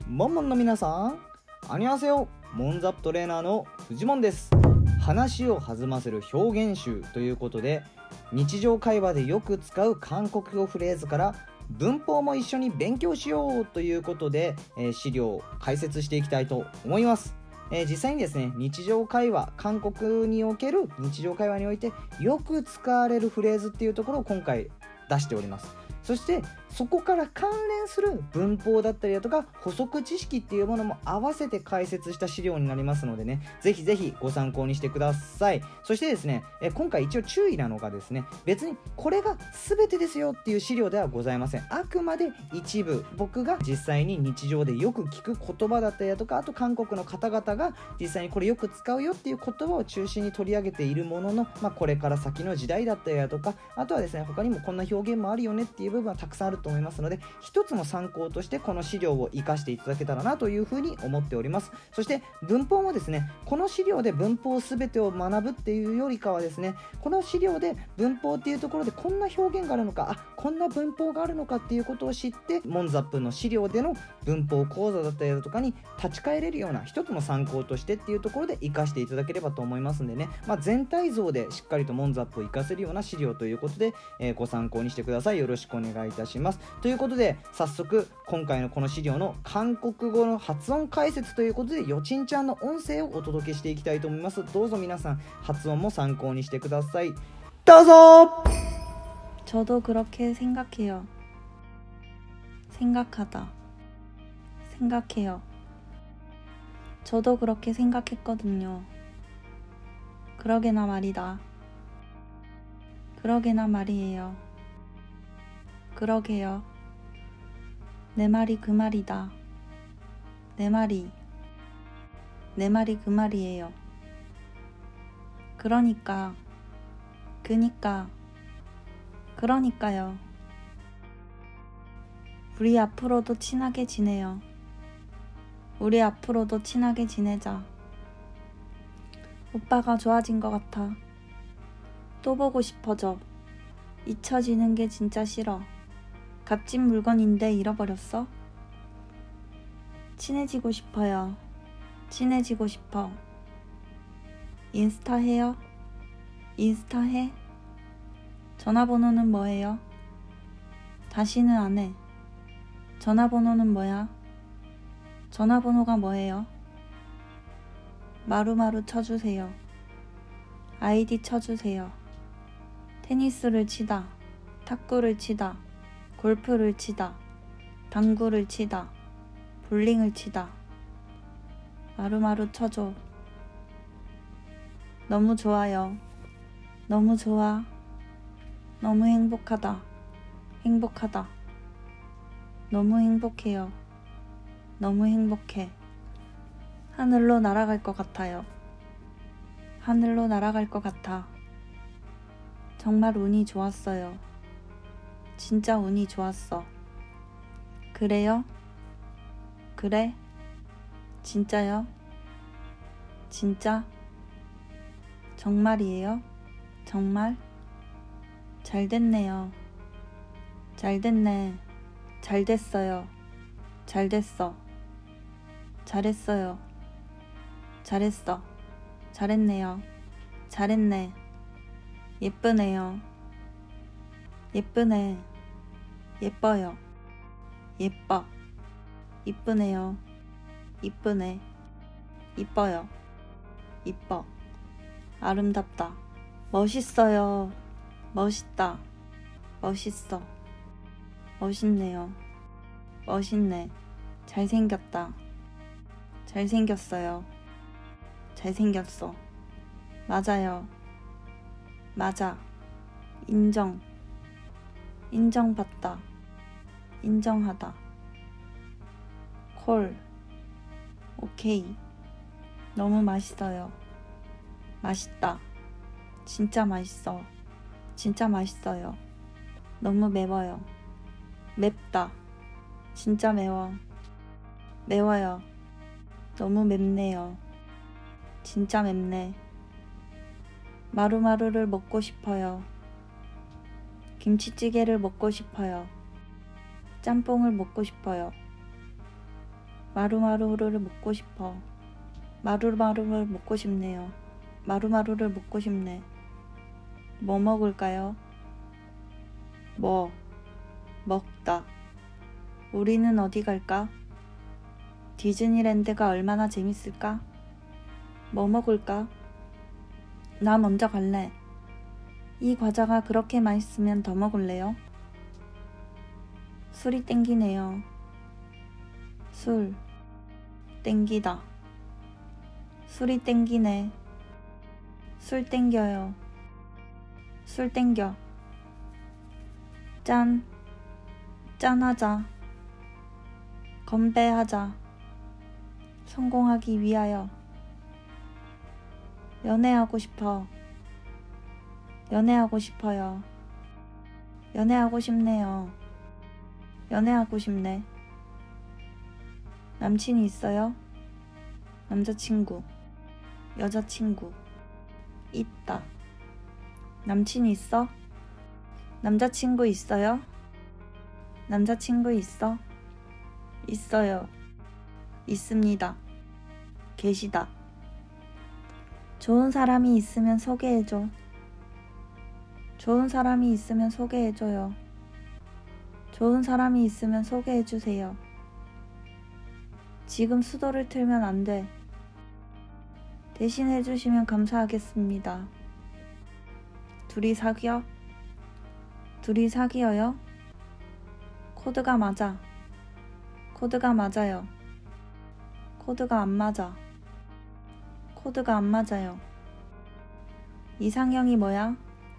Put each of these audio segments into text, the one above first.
モンモンの皆さん、안녕하세요。モンザップトレーナーのフジモンです。話を弾ませる表現集ということで、日常会話でよく使う韓国語フレーズから文法も一緒に勉強しようということで、資料を解説していきたいと思います。実際にですね、日常会話、韓国における日常会話においてよく使われるフレーズっていうところを今回出しております。そしてそこから関連する文法だったりだとか補足知識っていうものも合わせて解説した資料になりますのでね、ぜひぜひご参考にしてください。そしてですね、今回一応注意なのがですね、別にこれが全てですよっていう資料ではございません。あくまで一部、僕が実際に日常でよく聞く言葉だったりだとか、あと韓国の方々が実際にこれよく使うよっていう言葉を中心に取り上げているものの、これから先の時代だったりだとか、あとはですね、他にもこんな表現もあるよねっていう部分はたくさんあると思いますので、一つの参考としてこの資料を活かしていただけたらなというふうに思っております。そして文法もですね、この資料で文法すべてを学ぶっていうよりかはですね、この資料で文法っていうところでこんな表現があるのか、こんな文法があるのかっていうことを知って、モンザップの資料での文法講座だったりだとかに立ち返れるような一つの参考としてっていうところで活かしていただければと思いますんでね、全体像でしっかりとモンザップを活かせるような資料ということで、ご参考にしてください。よろしくお願いいたします。ということで、早速今回のこの資料の韓国語の発音解説ということで、よちんちゃんの音声をお届けしていきたいと思います。どうぞ皆さん発音も参考にしてください。どうぞ。 저도 그렇게 생각해요. 생각하다. 생각해요. 저도 그렇게 생각했거든요. 그러게나 말이다. 그러게나 말이에요. 그러게요. 내 말이 그 말이다. 내 말이 그 말이에요. 그러니까요. 우리 앞으로도 친하게 지내요. 우리 앞으로도 친하게 지내자. 오빠가 좋아진 것 같아. 또 보고 싶어져. 잊혀지는 게 진짜 싫어. 값진 물건인데 잃어버렸어? 친해지고 싶어요. 친해지고 싶어. 인스타 해요? 인스타 해? 전화번호는 뭐예요? 다시는 안 해. 전화번호는 뭐야? 전화번호가 뭐예요? 마루마루 쳐주세요. 아이디 쳐주세요. 테니스를 치다, 탁구를 치다, 골프를 치다, 당구를 치다, 볼링을 치다. 마루마루 쳐줘. 너무 좋아요. 너무 좋아. 너무 행복하다. 행복하다. 너무 행복해요. 너무 행복해. 하늘로 날아갈 것 같아요. 하늘로 날아갈 것 같아. 정말 운이 좋았어요. 진짜 운이 좋았어. 그래요? 그래? 진짜요? 진짜? 정말이에요? 정말? 잘 됐네요. 잘 됐네. 잘 됐어요. 잘 됐어. 잘했어요. 잘했어. 잘했네요. 잘했네. 예쁘네요. 예쁘네. 예뻐요. 예뻐. 이쁘네요. 이쁘네. 이뻐요. 이뻐. 아름답다. 멋있어요. 멋있다. 멋있어. 멋있네요. 멋있네. 잘생겼다. 잘생겼어요. 잘생겼어. 맞아요. 맞아. 인정. 인정받다. 인정하다. 콜. 오케이. 너무 맛있어요. 맛있다. 진짜 맛있어. 진짜 맛있어요. 너무 매워요. 맵다. 진짜 매워. 매워요. 너무 맵네요. 진짜 맵네. 마루마루를 먹고 싶어요. 김치찌개를 먹고 싶어요. 짬뽕을 먹고 싶어요. 마루마루를 먹고 싶어. 마루마루를 먹고 싶네요. 마루마루를 먹고 싶네. 뭐 먹을까요? 먹다. 우리는 어디 갈까? 디즈니랜드가 얼마나 재밌을까? 뭐 먹을까? 나 먼저 갈래. 이 과자가 그렇게 맛있으면 더 먹을래요? 술이 땡기네요. 술. 땡기다. 술이 땡기네. 술 땡겨요. 술 땡겨. 짠. 짠하자. 건배하자. 성공하기 위하여. 연애하고 싶어. 연애하고 싶어요. 연애하고 싶네요. 연애하고 싶네. 남친이 있어요? 남자친구. 여자친구. 있다. 남친이 있어? 남자친구 있어요? 남자친구 있어? 있어요. 있습니다. 계시다. 좋은 사람이 있으면 소개해줘. 좋은 사람이 있으면 소개해줘요. 좋은 사람이 있으면 소개해주세요. 지금 수도를 틀면 안 돼. 대신 해주시면 감사하겠습니다. 둘이 사귀어? 둘이 사귀어요? 코드가 맞아. 코드가 맞아요. 코드가 안 맞아. 코드가 안 맞아요. 이상형이 뭐야?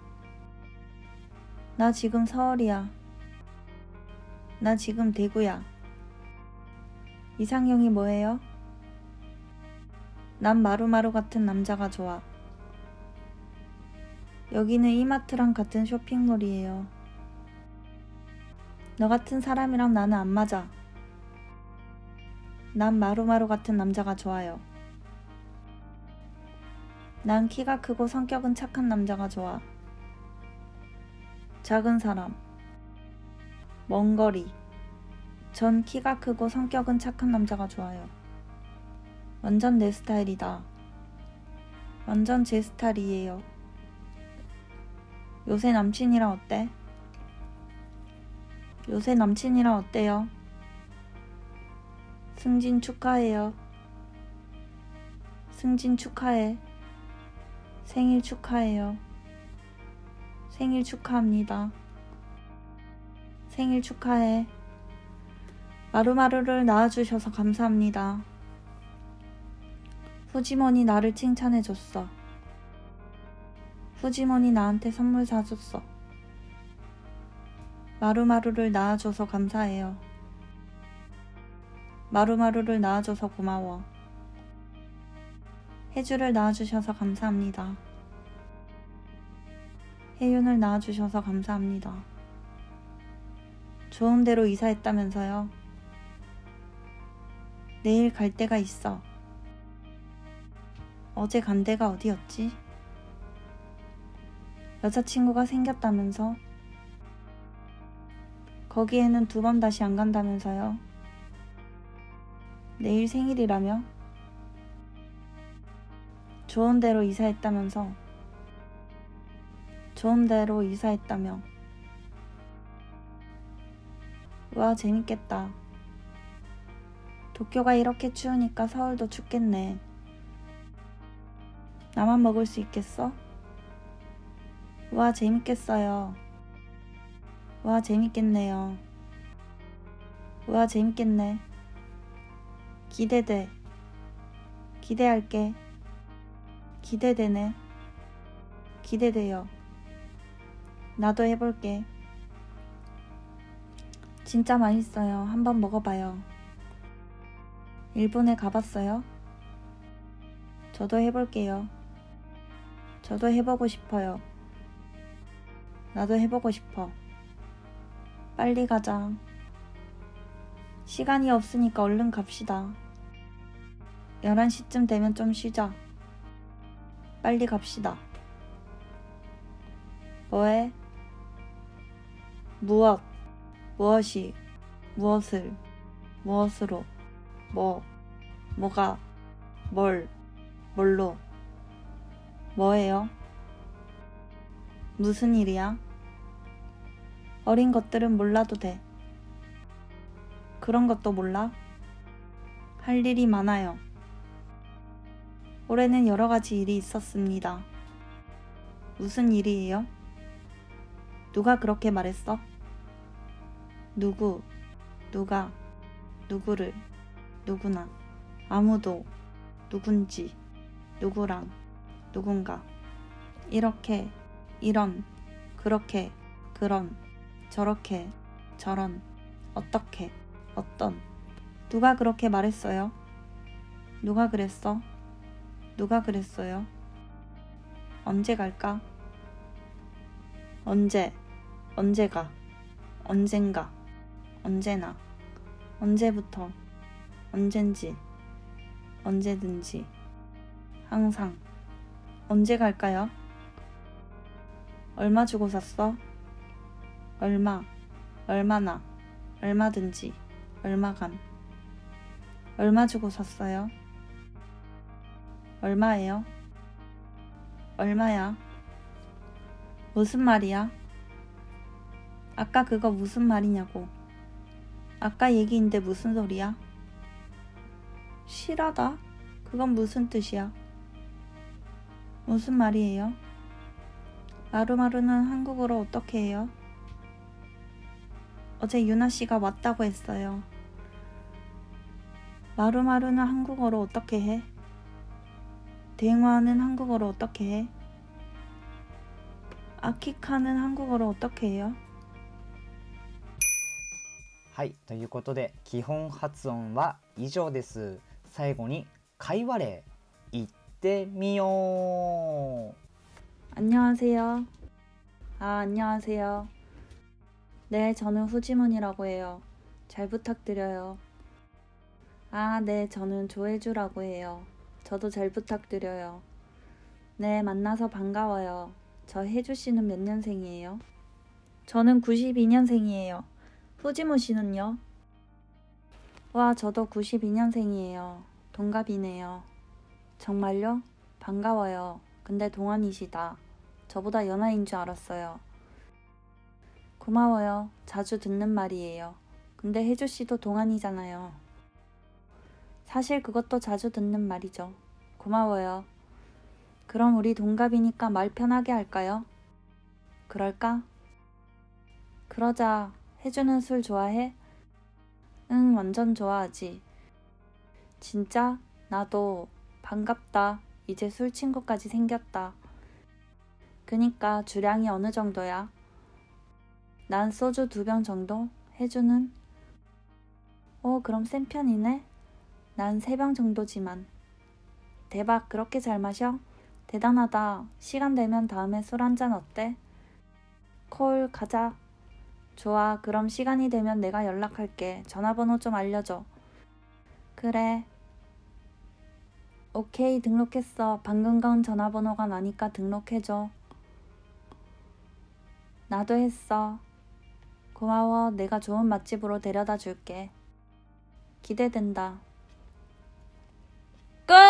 나 지금 서울이야. 나 지금 대구야. 이상형이 뭐예요? 난 마루마루 같은 남자가 좋아. 여기는 이마트랑 같은 쇼핑몰이에요. 너 같은 사람이랑 나는 안 맞아. 난 마루마루 같은 남자가 좋아요. 난 키가 크고 성격은 착한 남자가 좋아. 작은 사람. 먼 거리. 전 키가 크고 성격은 착한 남자가 좋아요. 완전 내 스타일이다. 완전 제 스타일이에요. 요새 남친이랑 어때? 요새 남친이랑 어때요? 승진 축하해요. 승진 축하해. 생일 축하해요. 생일 축하합니다. 생일 축하해. 마루마루를 낳아주셔서 감사합니다. 후지몬이 나를 칭찬해줬어. 후지몬이 나한테 선물 사줬어. 마루마루를 낳아줘서 감사해요. 마루마루를 낳아줘서 고마워. 혜주를 낳아주셔서 감사합니다. 혜윤을 낳아주셔서 감사합니다. 좋은 데로 이사했다면서요? 내일 갈 데가 있어. 어제 간 데가 어디였지? 여자친구가 생겼다면서? 거기에는 2번 다시 안 간다면서요? 내일 생일이라며? 좋은 데로 이사했다면서? 좋은 데로 이사했다며? 우와, 재밌겠다. 도쿄가 이렇게 추우니까 서울도 춥겠네. 나만 먹을 수 있겠어? 우와, 재밌겠어요. 우와, 재밌겠네요. 우와, 재밌겠네. 기대돼. 기대할게. 기대되네. 기대돼요. 나도 해볼게. 진짜 맛있어요. 한번 먹어봐요. 일본에 가봤어요? 저도 해볼게요. 저도 해보고 싶어요. 나도 해보고 싶어. 빨리 가자. 시간이 없으니까 얼른 갑시다. 11시쯤 되면 좀 쉬자. 빨리 갑시다. 뭐해? 무엇? 무엇이? 무엇을? 무엇으로? 뭐가, 뭘로, 뭐예요? 무슨 일이야? 어린 것들은 몰라도 돼. 그런 것도 몰라? 할 일이 많아요. 올해는 여러 가지 일이 있었습니다. 무슨 일이에요? 누가 그렇게 말했어? 누가, 누구를, 누구나, 아무도, 누군지, 누구랑, 누군가, 이렇게, 이런, 그렇게, 그런, 저렇게, 저런, 어떻게, 어떤. 누가 그렇게 말했어요? 누가 그랬어? 누가 그랬어요? 언제 갈까? 언제가, 언젠가, 언제나, 언제부터, 언젠지, 언제든지, 항상. 언제 갈까요? 얼마 주고 샀어? 얼마나, 얼마든지, 얼마간. 얼마 주고 샀어요? 얼마예요? 얼마야? 무슨 말이야? 아까 그거 무슨 말이냐고. 아까 얘기인데 무슨 소리야? 실하다? 그건 무슨 뜻이야? 무슨 말이에요? 마루마루는 한국어로 어떻게 해요? 어제 유나 씨가 왔다고 했어요. 마루마루는 한국어로 어떻게 해? 대화는 한국어로 어떻게 해? 아키카는 한국어로 어떻게 해요? はい、ということで基本発音は以上です。最後に会話例言ってみよう。 안녕하세요. 안녕하세요. 네, 저는 후지문이라고 해요. 잘 부탁드려요. 네, 저는 조혜주라고 해요. 저도 잘 부탁드려요. 네, 만나서 반가워요. 저 혜주 씨는 몇 년생이에요? 저는 92년생이에요. 후지모 씨는요? 와, 저도 92년생이에요. 동갑이네요. 정말요? 반가워요. 근데 동안이시다. 저보다 연하인 줄 알았어요. 고마워요. 자주 듣는 말이에요. 근데 혜주 씨도 동안이잖아요. 사실 그것도 자주 듣는 말이죠. 고마워요. 그럼 우리 동갑이니까 말 편하게 할까요? 그럴까? 그러자. 혜주는 술 좋아해? 응, 완전 좋아하지. 진짜? 나도. 반갑다. 이제 술 친구까지 생겼다. 그니까 주량이 어느 정도야? 난 소주 2병 정도? 혜주는? 그럼 센 편이네? 난 3병 정도지만. 대박, 그렇게 잘 마셔? 대단하다. 시간 되면 다음에 술 한잔 어때? 콜, 가자. 좋아, 그럼 시간이 되면 내가 연락할게. 전화번호 좀 알려줘. 그래. 오케이, 등록했어. 방금 건 전화번호가 나니까 등록해줘. 나도 했어. 고마워. 내가 좋은 맛집으로 데려다 줄게. 기대된다. 끝!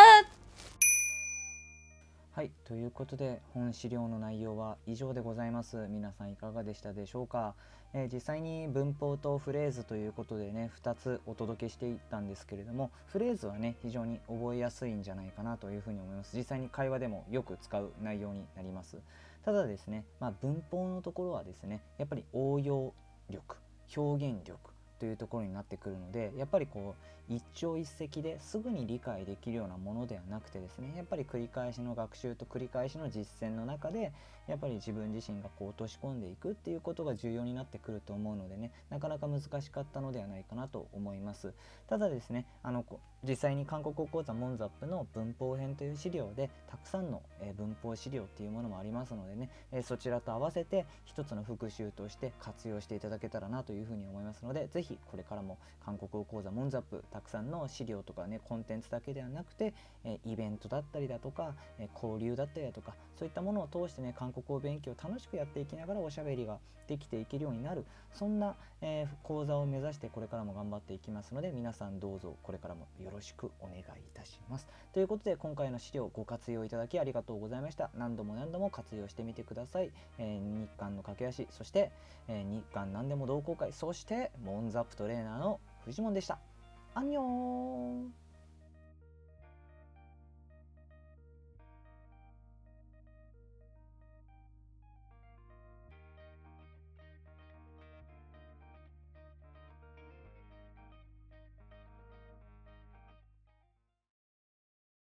はい、ということで本資料の内容は以上でございます。皆さんいかがでしたでしょうか。実際に文法とフレーズということでね、2つお届けしていったんですけれども、フレーズはね非常に覚えやすいんじゃないかなというふうに思います。実際に会話でもよく使う内容になります。ただですね、文法のところはですね、やっぱり応用力、表現力というところになってくるので、やっぱりこう一朝一夕ですぐに理解できるようなものではなくてですね、やっぱり繰り返しの学習と繰り返しの実践の中でやっぱり自分自身がこう落とし込んでいくっていうことが重要になってくると思うのでね、なかなか難しかったのではないかなと思います。ただですね、実際に韓国語講座モンザップの文法編という資料でたくさんの文法資料っていうものもありますのでね、そちらと合わせて一つの復習として活用していただけたらなというふうに思いますので、ぜひひこれからも韓国語講座モンザップたくさんの資料とかねコンテンツだけではなくて、イベントだったりだとか、交流だったりだとかそういったものを通してね韓国語勉強を楽しくやっていきながらおしゃべりができていけるようになる、そんな、講座を目指してこれからも頑張っていきますので、皆さんどうぞこれからもよろしくお願いいたします。ということで今回の資料ご活用いただきありがとうございました。何度も何度も活用してみてください。日韓の駆け足、そして、日韓何でも同好会、そしてモンザップトレーナーのフジモンでした。アンニョン。